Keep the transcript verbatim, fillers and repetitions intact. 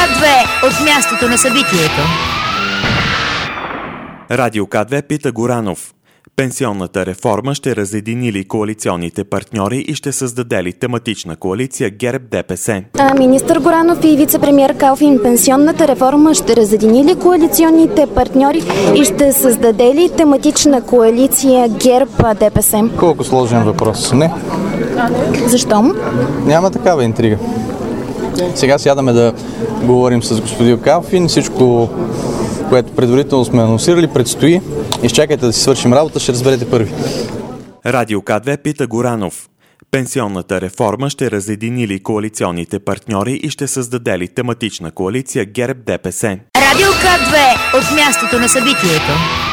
К две от мястото на събитието. Радио К две пита Горанов. Пенсионната реформа ще разедини ли коалиционните партньори и ще създаде ли тематична коалиция ГЕРБ-Д П С? А, министър Горанов и вице-премиер Калфин, пенсионната реформа ще разедини ли коалиционните партньори и ще създаде ли тематична коалиция ГЕРБ-Д П С? Колко сложен въпрос. Не. Защо? Няма такава интрига. Сега сядаме да говорим с господин Калфин. Всичко, което предварително сме анонсирали, предстои. Изчакайте да си свършим работа, ще разберете първи. Радио К две пита Горанов. Пенсионната реформа ще разедини ли коалиционните партньори и ще създаде ли тематична коалиция ГЕРБ-Д П С? Радио К две от мястото на събитието.